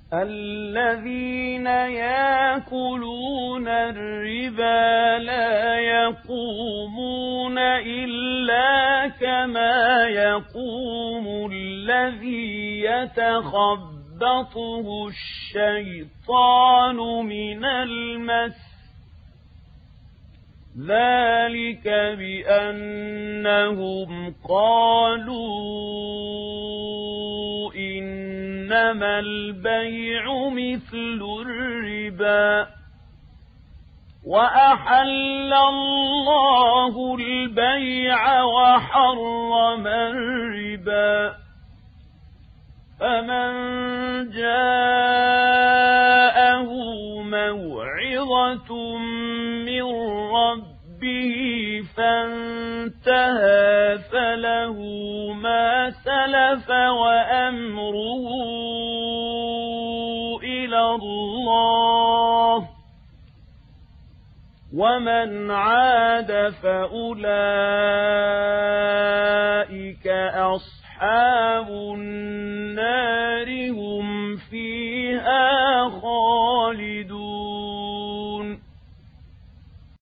الذين يأكلون الربا لا يقومون إلا كما يقوم الذي يتخبطه الشيطان من المس، ذلك بأنهم قالوا إنما البيع مثل الربا وأحل الله البيع وحرم الربا، فمن جاءه موعظة من ربه فانتهى فله ما سلف وأمره إلى الله، ومن عاد فأولئك أصحاب النار